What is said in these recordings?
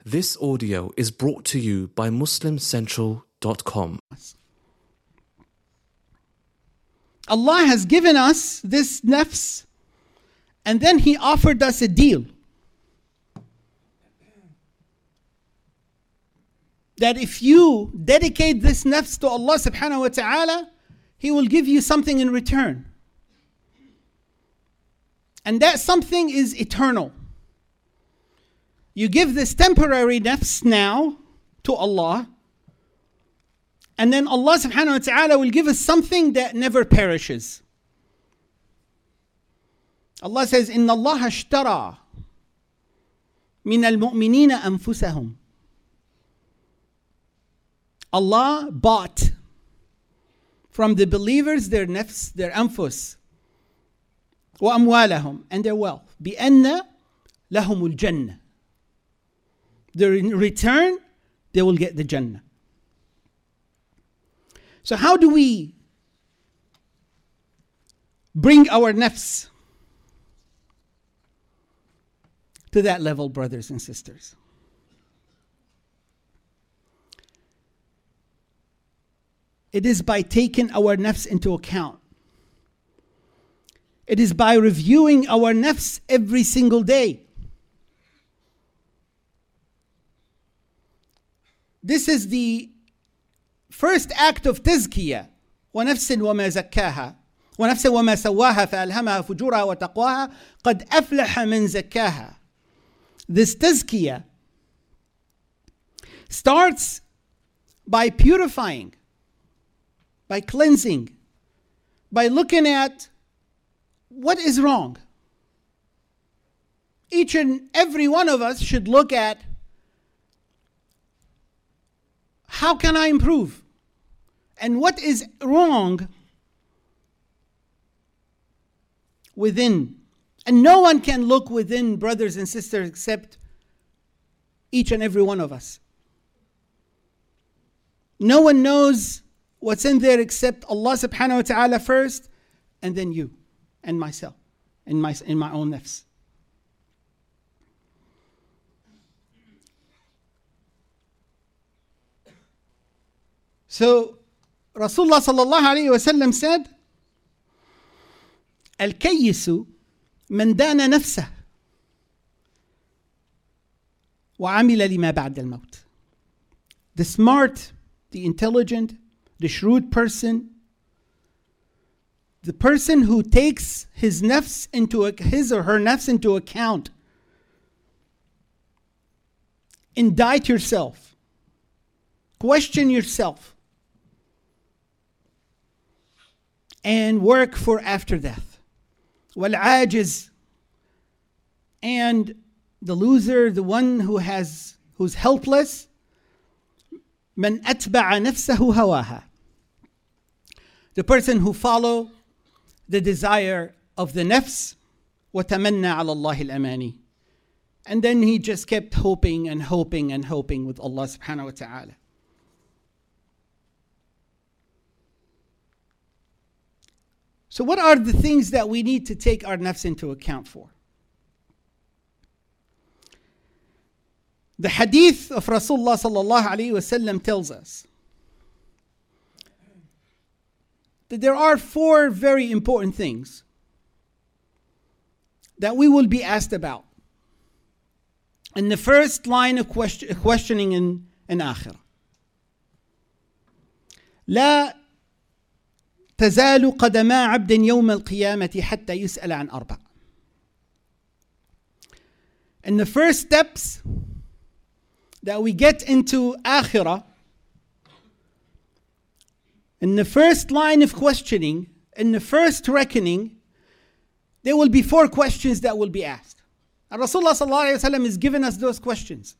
This audio is brought to you by MuslimCentral.com. Allah has given us this nafs, and then He offered us a deal. That if you dedicate this nafs to Allah subhanahu wa ta'ala, He will give you something in return. And that something is eternal. You give this temporary nafs now to Allah, and then Allah subhanahu wa ta'ala will give us something that never perishes. Allah says, إِنَّ اللَّهَ اشْتَرَى مِنَ الْمُؤْمِنِينَ أَنفُسَهُمْ. Allah bought from the believers their nafs, their anfus, وَأَمْوَالَهُمْ, and their wealth. بِأَنَّ لَهُمُ الْجَنَّةِ. In return, they will get the Jannah. So how do we bring our nafs to that level, brothers and sisters? It is by taking our nafs into account. It is by reviewing our nafs every single day. This is the first act of tazkiyah. وَنَفْسٍ وَمَا زَكَّاهَا وَنَفْسٍ وَمَا سَوَّاهَا فَأَلْهَمَهَا فُجُورَهَا وَتَقْوَاهَا قَدْ أَفْلَحَ مَنْ زَكَّاهَا. This tazkiyah starts by purifying, by cleansing, by looking at what is wrong. Each and every one of us should look at, how can I improve? And what is wrong within? And no one can look within, brothers and sisters, except each and every one of us. No one knows what's in there except Allah subhanahu wa ta'ala first, and then you and myself, in my own nafs. So Rasulullah sallallahu alayhi wa sallam said, Al-Kayyisu man dana nafsah wa amila lima ba'da al-maut. The smart, the intelligent, the shrewd person, the person who takes his or her nafs into account. Indict yourself. Question yourself. And work for after death. وَالْعَاجِزِ, and the loser, the one who's helpless. مَنْ أَتْبَعَ نَفْسَهُ هَوَاهَا. The person who follow the desire of the nafs. وَتَمَنَّى عَلَى اللَّهِ الْأَمَانِي. And then he just kept hoping and hoping and hoping with Allah subhanahu wa ta'ala. So what are the things that we need to take our nafs into account for? The hadith of Rasulullah sallallahu alayhi wa sallam tells us that there are 4 very important things that we will be asked about in the first line of questioning in akhirah. لا تزال قدما عبد يوم القيامة حتى يسأل عن 4. In the first steps that we get into akhirah, in the first line of questioning, in the first reckoning, there will be 4 questions that will be asked. And Rasulullah sallallahu alayhi wa sallam has given us those questions.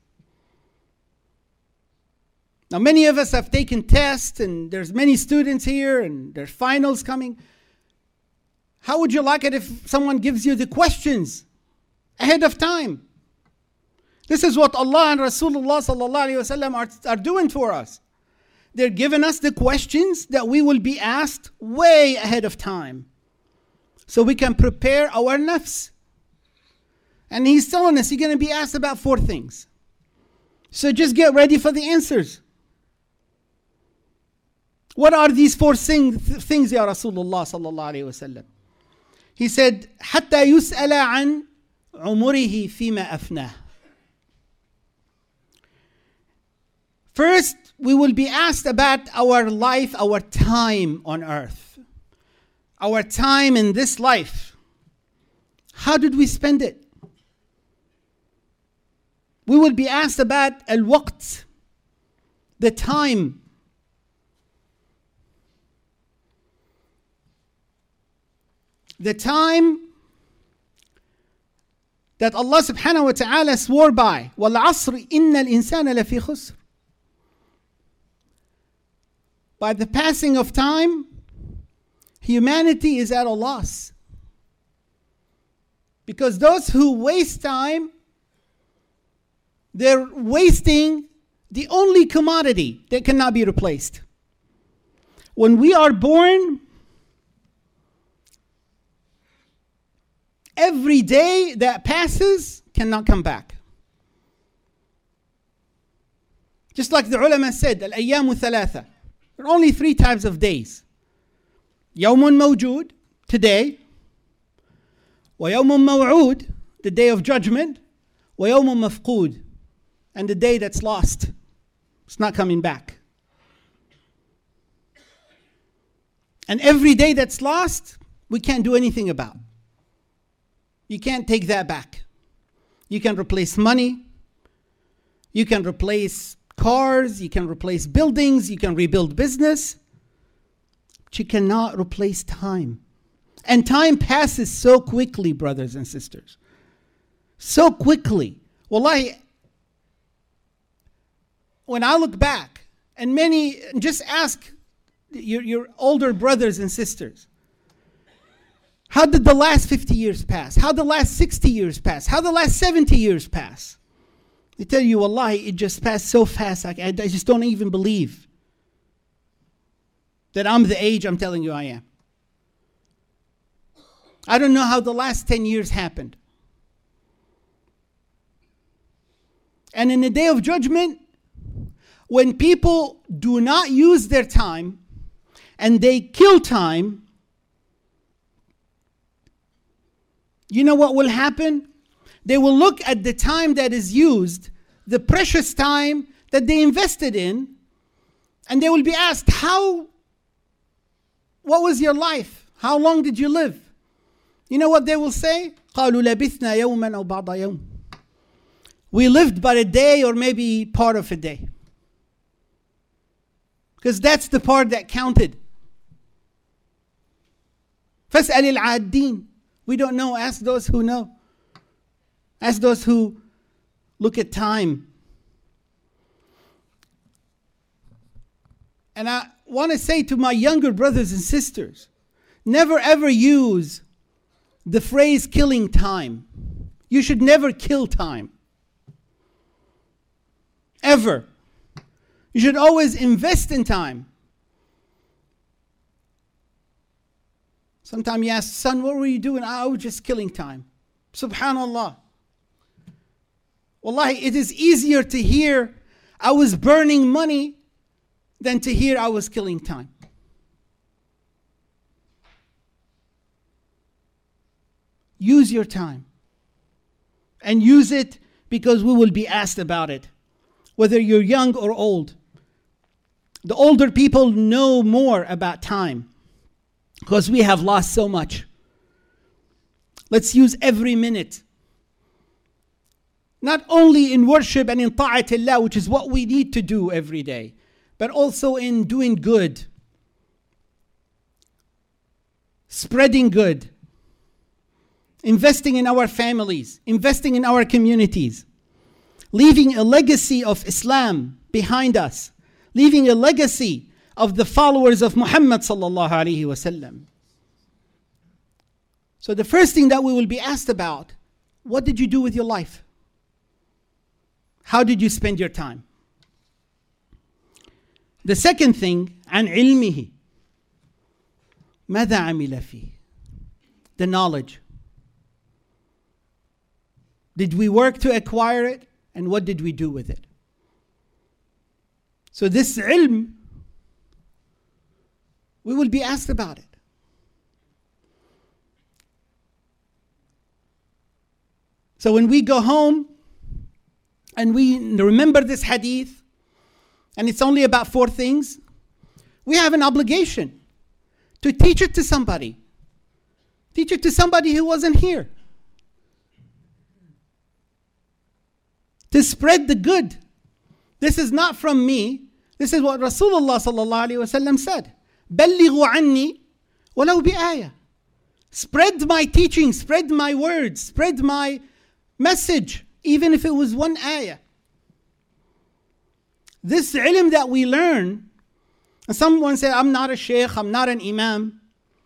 Now many of us have taken tests, and there's many students here, and there's finals coming. How would you like it if someone gives you the questions ahead of time? This is what Allah and Rasulullah sallallahu alayhi wa sallam are doing for us. They're giving us the questions that we will be asked way ahead of time, so we can prepare our nafs. And He's telling us you're going to be asked about 4 things. So just get ready for the answers. What are these four things, Ya Rasulullah sallallahu alayhi wa sallam? He said, حتى يسأل عن عمره فيما أفناه. First, we will be asked about our life, our time on earth. Our time in this life. How did we spend it? We will be asked about al-waqt, the time. The time that Allah subhanahu wa ta'ala swore by. وَالْعَصْرِ إِنَّ الْإِنسَانَ لَفِي خُسْرٍ. By the passing of time, humanity is at a loss. Because those who waste time, they're wasting the only commodity that cannot be replaced. When we are born, every day that passes cannot come back. Just like the ulama said, al-ayyamu thalatha. There are only 3 types of days. Yawmun mawjood, today. Wa yawmun maw'ood, the day of judgment. Wa yawmun mafqood, and the day that's lost. It's not coming back. And every day that's lost, we can't do anything about. You can't take that back. You can replace money. You can replace cars. You can replace buildings. You can rebuild business. But you cannot replace time. And time passes so quickly, brothers and sisters. So quickly. Wallahi, when I look back, and just ask your older brothers and sisters, how did the last 50 years pass? How did the last 60 years pass? How did the last 70 years pass? They tell you, wallahi, it just passed so fast, I just don't even believe that I'm the age I'm telling you I am. I don't know how the last 10 years happened. And in the day of judgment, when people do not use their time and they kill time, you know what will happen? They will look at the time that is used, the precious time that they invested in, and they will be asked, what was your life? How long did you live? You know what they will say? قالوا لبثنا يوما أو بعض يوم. We lived but a day or maybe part of a day. Because that's the part that counted. فاسأل العادين. We don't know. Ask those who know. Ask those who look at time. And I want to say to my younger brothers and sisters, never ever use the phrase killing time. You should never kill time. Ever. You should always invest in time. Sometimes you ask, son, what were you doing? I was just killing time. Subhanallah. Wallahi, it is easier to hear I was burning money than to hear I was killing time. Use your time. And use it because we will be asked about it. Whether you're young or old. The older people know more about time. Because we have lost so much. Let's use every minute. Not only in worship and in ta'atillah, which is what we need to do every day, but also in doing good. Spreading good. Investing in our families. Investing in our communities. Leaving a legacy of Islam behind us. Leaving a legacy of the followers of Muhammad sallallahu alaihi wasallam. So the first thing that we will be asked about, what did you do with your life? How did you spend your time? The second thing, عن علمه. ماذا عمل فيه? The knowledge. Did we work to acquire it? And what did we do with it? So this ilm, we will be asked about it. So when we go home and we remember this hadith, and it's only about 4 things, we have an obligation to teach it to somebody. Teach it to somebody who wasn't here. To spread the good. This is not from me. This is what Rasulullah sallallahu alaihi wasallam said. بَلِّغُوا عَنِّي وَلَوْ بِآيَةٍ. Spread my teaching, spread my words, spread my message, even if it was 1 ayah. This ilm that we learn, and someone say, I'm not a sheikh, I'm not an imam.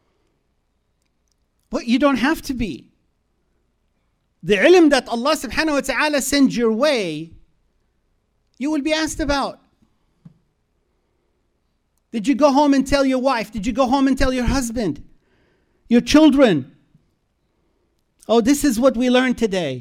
But you don't have to be. The ilm that Allah subhanahu wa ta'ala sends your way, you will be asked about. Did you go home and tell your wife? Did you go home and tell your husband? Your children? Oh, this is what we learned today.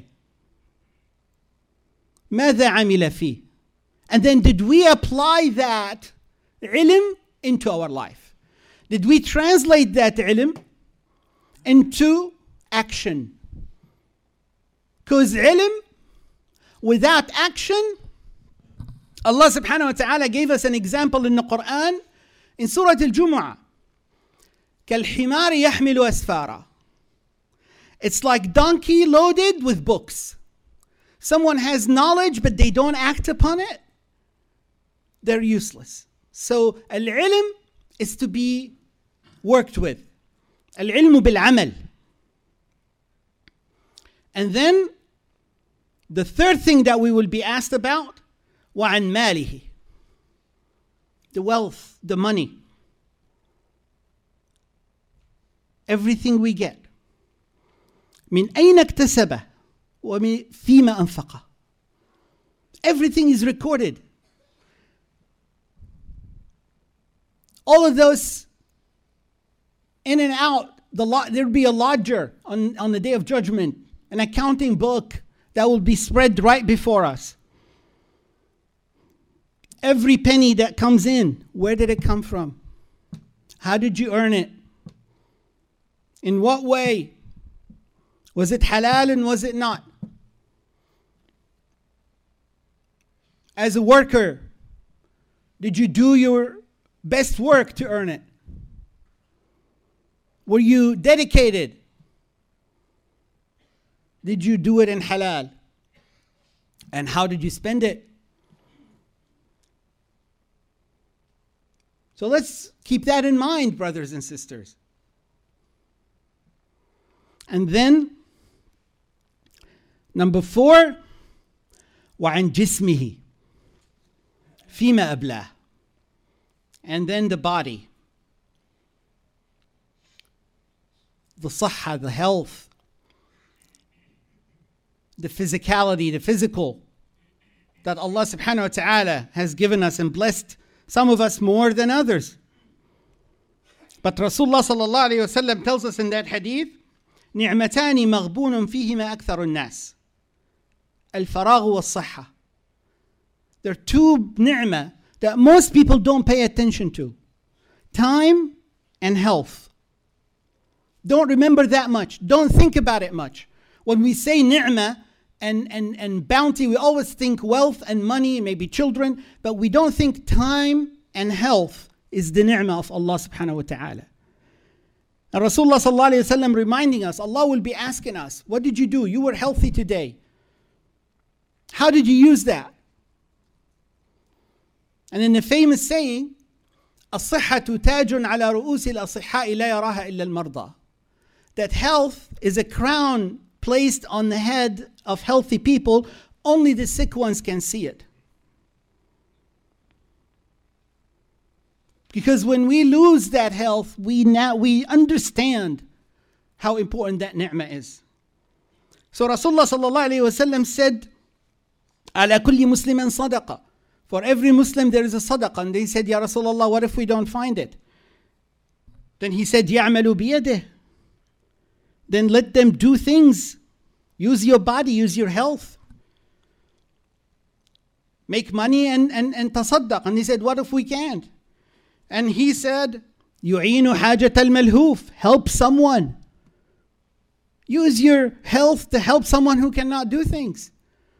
ماذا عمل فيه? And then did we apply that ilm into our life? Did we translate that ilm into action? Because ilm without action, Allah subhanahu wa ta'ala gave us an example in the Quran in Surah Al-Jumu'ah. كالحمار يحمل أسفارا. It's like donkey loaded with books. Someone has knowledge but they don't act upon it, they're useless. So al-ilm is to be worked with. Al-ilmu bil-amal. And then the third thing that we will be asked about, وَعَنْ مَالِهِ. The wealth, the money. Everything we get. من أين اكتسبه وفيما أنفقه. Everything is recorded. All of those in and out, there'll be a ledger on the day of judgment, an accounting book that will be spread right before us. Every penny that comes in, where did it come from? How did you earn it? In what way? Was it halal and was it not? As a worker, did you do your best work to earn it? Were you dedicated? Did you do it in halal? And how did you spend it? So let's keep that in mind, brothers and sisters. And then, number 4, وعن جسمه فيما أبلاه. And then the body. The صحة, the health, the physicality, the physical that Allah subhanahu wa ta'ala has given us and blessed some of us more than others. But Rasulullah sallallahu alayhi wa sallam tells us in that hadith, نعمتان مغبون فيهما أكثر الناس الفراغ والصحة. There are 2 ni'mah that most people don't pay attention to. Time and health. Don't remember that much. Don't think about it much. When we say ni'mah and bounty, we always think wealth and money, maybe children, but we don't think time and health is the ni'mah of Allah subhanahu wa ta'ala. And Rasulullah sallallahu alayhi wa sallam reminding us, Allah will be asking us, what did you do? You were healthy today. How did you use that? And in the famous saying, الصحة تاج على رؤوس الأصحاء لا يراها إلا المرضى. That health is a crown placed on the head of healthy people, only the sick ones can see it. Because when we lose that health, we understand how important that ni'mah is. So Rasulullah sallallahu alayhi wa sallam said, على كل مسلم صدقة. For every Muslim there is a sadaqah. And they said, Ya Rasulullah, what if we don't find it? Then he said, يعمل بيده. Then let them do things. Use your body, use your health. make money and tasaddaq. And he said, what if we can't? And he said, يُعِينُ حَاجَةَ الْمَلْهُوفِ, help someone. Use your health to help someone who cannot do things.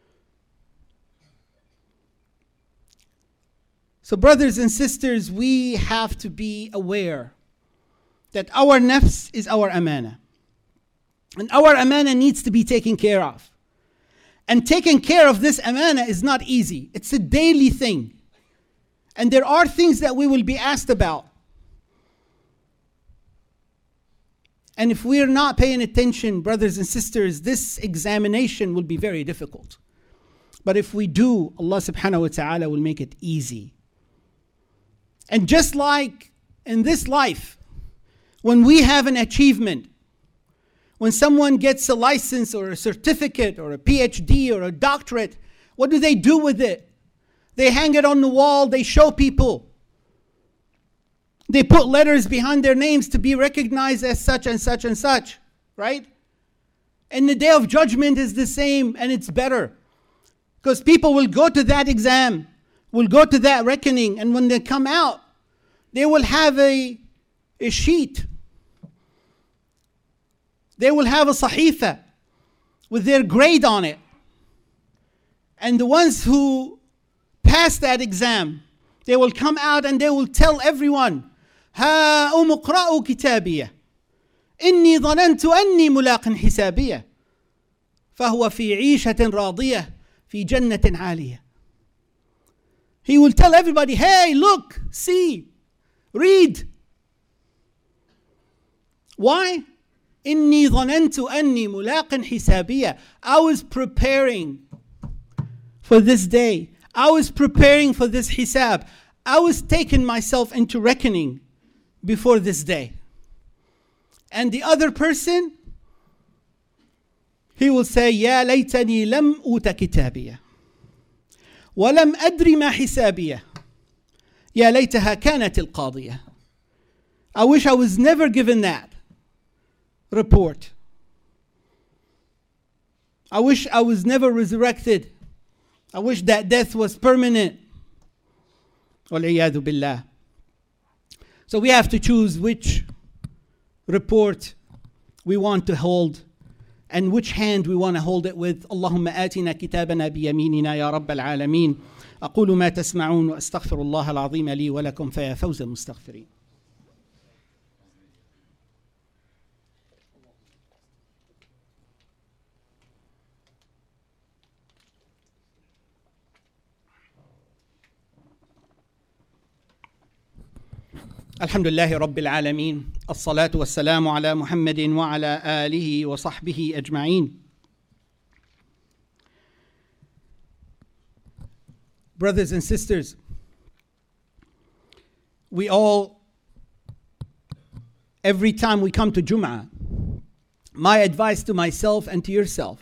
So brothers and sisters, we have to be aware that our nafs is our amana. And our amana needs to be taken care of. And taking care of this amana is not easy. It's a daily thing. And there are things that we will be asked about. And if we are not paying attention, brothers and sisters, this examination will be very difficult. But if we do, Allah subhanahu wa ta'ala will make it easy. And just like in this life, when we have an achievement, when someone gets a license or a certificate or a PhD or a doctorate, what do they do with it? They hang it on the wall, they show people. They put letters behind their names to be recognized as such and such and such, right? And the day of judgment is the same, and it's better. Because people will go to that exam, will go to that reckoning, and when they come out, they will have a sheet. They will have a sahifa with their grade on it. And the ones who pass that exam, they will come out and they will tell everyone, ها اقرأوا كتابيه إني ظننت أني ملاق حسابيه فهو في عيشة راضية في جنة عالية. He will tell everybody, hey, look, see, read. Why? إني ظننت أني ملاق حسابيه. I was preparing for this day. I was preparing for this hisab. I was taking myself into reckoning before this day. And the other person, he will say, يا ليتني لم أوت كتابيه ولم أدري ما حسابيه يا ليتها كانت القاضية. I wish I was never given that report. I wish I was never resurrected. I wish that death was permanent. وَالْعِيَاذُ بِاللَّهِ. So we have to choose which report we want to hold and which hand we want to hold it with. اللهم آتنا كتابنا بيميننا يا رب العالمين. أقول ما تسمعون وأستغفر الله العظيم لي ولكم فيا فوز المستغفرين. الحمد لله رب العالمين الصلاة والسلام على محمد وعلى آله وصحبه أجمعين. Brothers and sisters, we all, every time we come to Jum'ah, my advice to myself and to yourself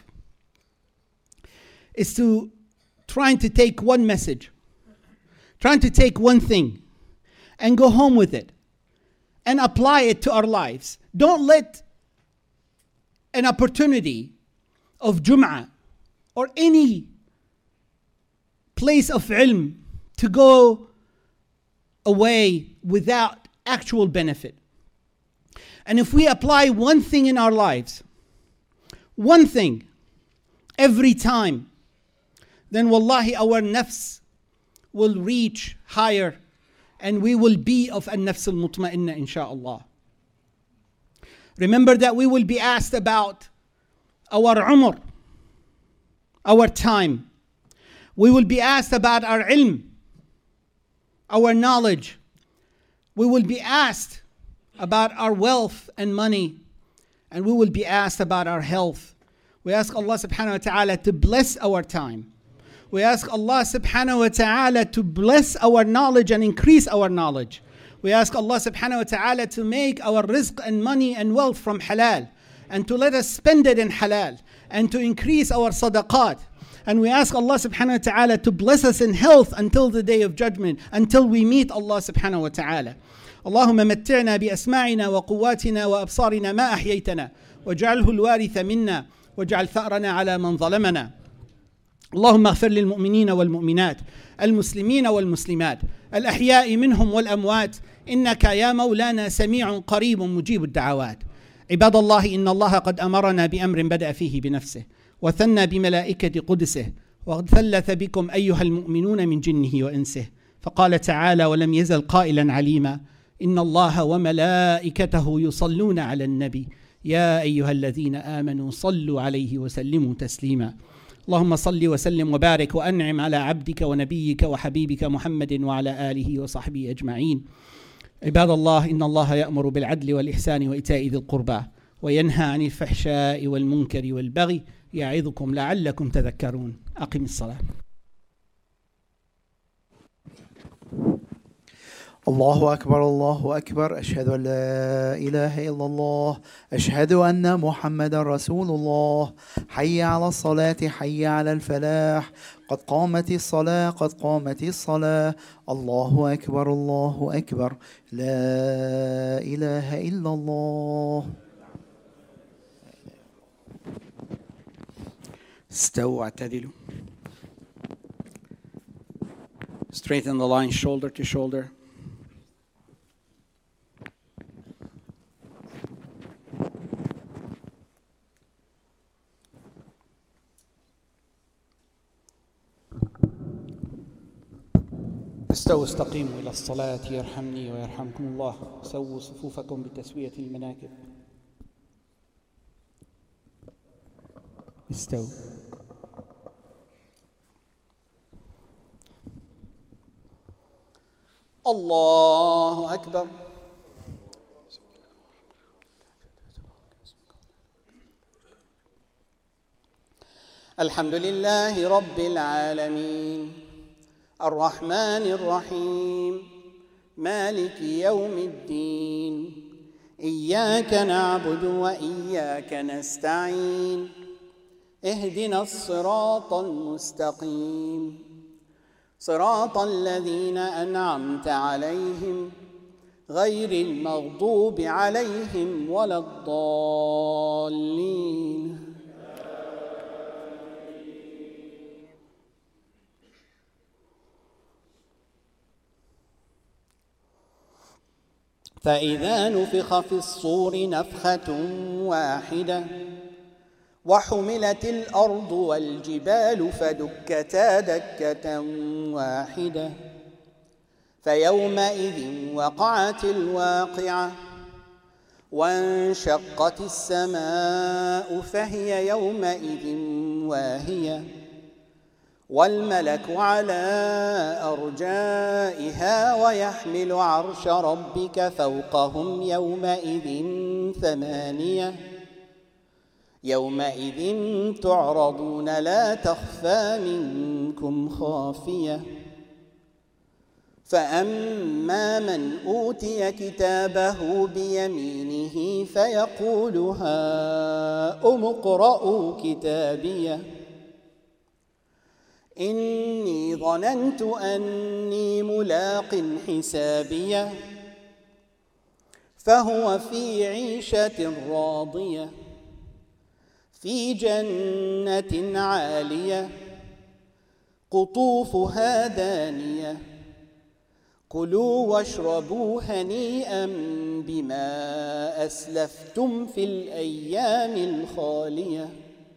is to trying to take one message, trying to take one thing and go home with it and apply it to our lives. Don't let an opportunity of Jum'ah or any place of ilm to go away without actual benefit. And if we apply one thing in our lives, one thing, every time, then wallahi our nafs will reach higher and we will be of an-nafs al-mutma'inna insha'Allah. Remember that we will be asked about our umr, our time. We will be asked about our ilm, our knowledge. We will be asked about our wealth and money. And we will be asked about our health. We ask Allah subhanahu wa ta'ala to bless our time. We ask Allah subhanahu wa ta'ala to bless our knowledge and increase our knowledge. We ask Allah subhanahu wa ta'ala to make our rizq and money and wealth from halal, and to let us spend it in halal, and to increase our sadaqat. And we ask Allah subhanahu wa ta'ala to bless us in health until the day of judgment, until we meet Allah subhanahu wa ta'ala. اللهم متعنا بأسماعنا وقواتنا وأبصارنا ما أحييتنا واجعله الوارث منا واجعل ثأرنا على من ظلمنا اللهم اغفر للمؤمنين والمؤمنات، المسلمين والمسلمات، الأحياء منهم والأموات، إنك يا مولانا سميع قريب مجيب الدعوات. عباد الله، إن الله قد أمرنا بأمر بدأ فيه بنفسه، وثنى بملائكة قدسه، وثلث بكم أيها المؤمنون من جنه وإنسه، فقال تعالى: ولم يزل قائلا عليما: إن الله وملائكته يصلون على النبي يا أيها الذين آمنوا صلوا عليه وسلموا تسليما. اللهم صل وسلم وبارك وأنعم على عبدك ونبيك وحبيبك محمد وعلى آله وصحبه أجمعين. عباد الله، إن الله يأمر بالعدل والإحسان وإيتاء ذي القربى، وينهى عن الفحشاء والمنكر والبغي، يعظكم لعلكم تذكرون. أقم الصلاة. الله أكبر الله أكبر، أشهد أن لا إله إلا الله، أشهد أن محمدا رسول الله. حي على الصلاة، حي على الفلاح، قد قامت الصلاة، قد قامت الصلاة. الله أكبر الله أكبر، لا إله إلا الله. استووا واعتدلوا. Straighten the line shoulder to shoulder. استووا استقيموا إلى الصلاة يرحمني ويرحمكم الله. سووا صفوفكم بتسوية المناكب. استووا. الله أكبر. الحمد لله رب العالمين، الرحمن الرحيم، مالك يوم الدين، إياك نعبد وإياك نستعين، اهدنا الصراط المستقيم، صراط الذين أنعمت عليهم غير المغضوب عليهم ولا الضالين. فإذا نفخ في الصور نفخة واحدة وحملت الأرض والجبال فدكتا دكة واحدة فيومئذ وقعت الواقعة وانشقت السماء فهي يومئذ واهية والملك على أرجائها ويحمل عرش ربك فوقهم يومئذ ثمانية يومئذ تعرضون لا تخفى منكم خافية فأما من أوتي كتابه بيمينه فيقول هاؤم اقرءوا كتابيه إني ظننت أني ملاق حسابيه فهو في عيشة راضية في جنة عالية قطوفها دانية كلوا واشربوا هنيئا بما أسلفتم في الأيام الخالية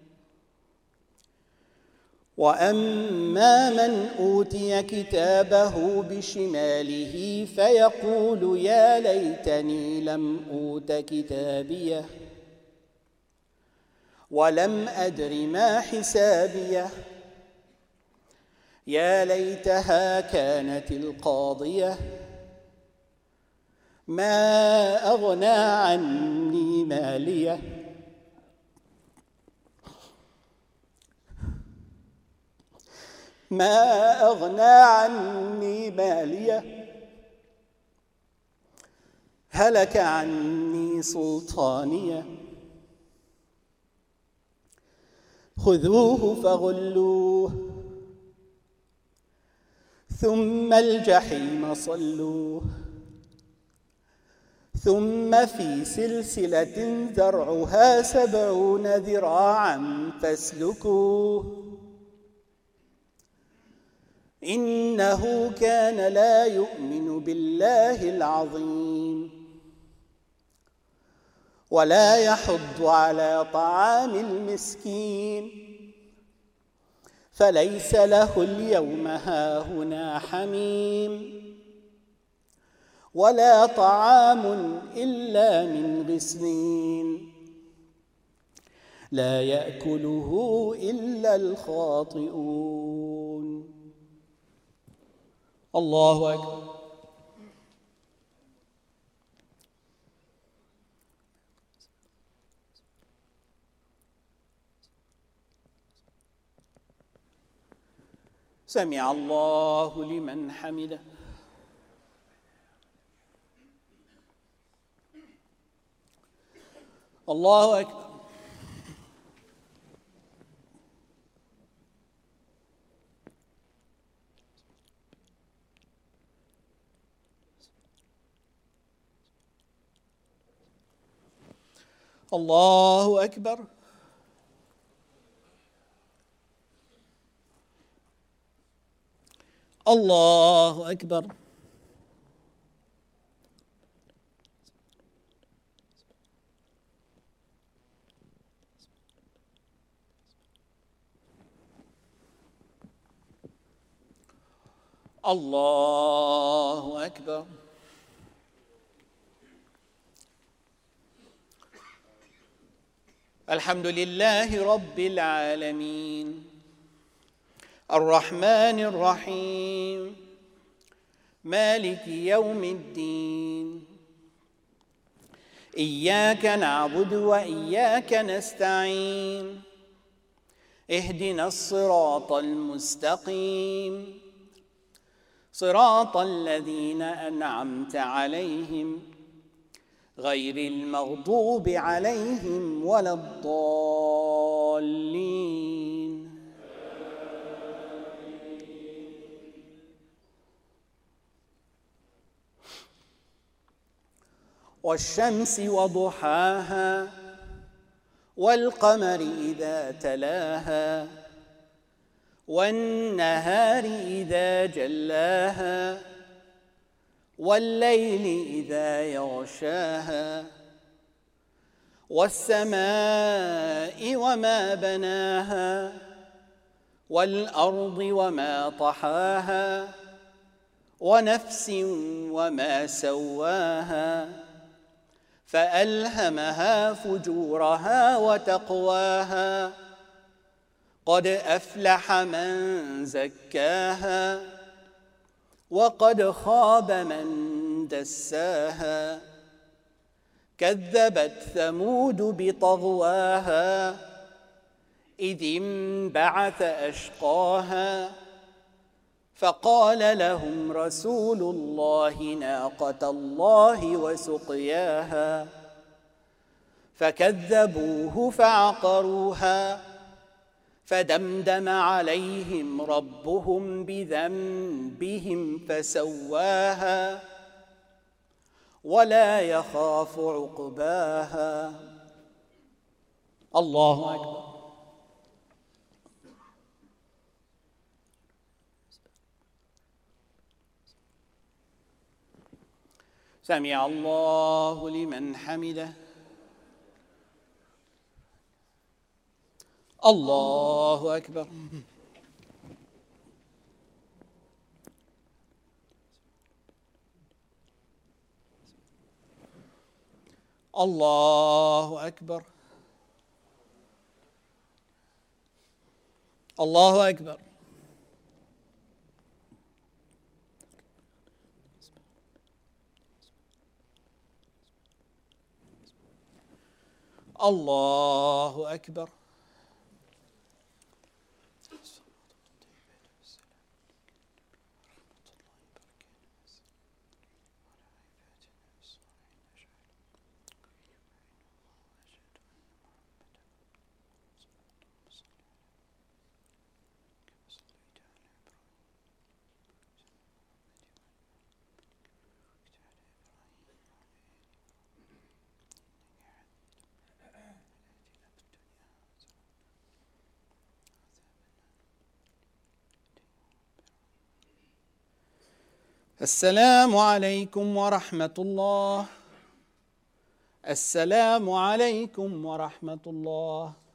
وأما من أوتي كتابه بشماله فيقول يا ليتني لم أوت كتابيه ولم أدر ما حسابيه يا ليتها كانت القاضية ما أغنى عني ماليه ما أغنى عني ماليه هلك عني سلطانيه خذوه فغلوه ثم الجحيم صلوه ثم في سلسلة ذرعها 70 ذراعا فاسلكوه إنه كان لا يؤمن بالله العظيم ولا يحض على طعام المسكين فليس له اليوم هاهنا حميم ولا طعام إلا من غسلين لا يأكله إلا الخاطئون. الله أكبر. سمع الله لمن حمده. الله أكبر. الله أكبر. الله أكبر. الله أكبر. الحمد لله رب العالمين الرحمن الرحيم مالك يوم الدين إياك نعبد وإياك نستعين اهدنا الصراط المستقيم صراط الذين أنعمت عليهم غير المغضوب عليهم ولا الضالين. والشمس وضحاها والقمر إذا تلاها والنهار إذا جلاها والليل إذا يغشاها والسماء وما بناها والأرض وما طحاها ونفس وما سواها فألهمها فجورها وتقواها قد أفلح من زكاها وقد خاب من دساها كذبت ثمود بطغواها إذ انبعث أشقاها فقال لهم رسول الله ناقة الله وسقياها فكذبوه فعقروها فدمدم عليهم ربهم بذنبهم فسواها ولا يخاف عقباها. الله أكبر. سمع الله لمن حمده. الله أكبر. الله أكبر. الله أكبر. الله أكبر. السلام عليكم ورحمة الله. السلام عليكم ورحمة الله.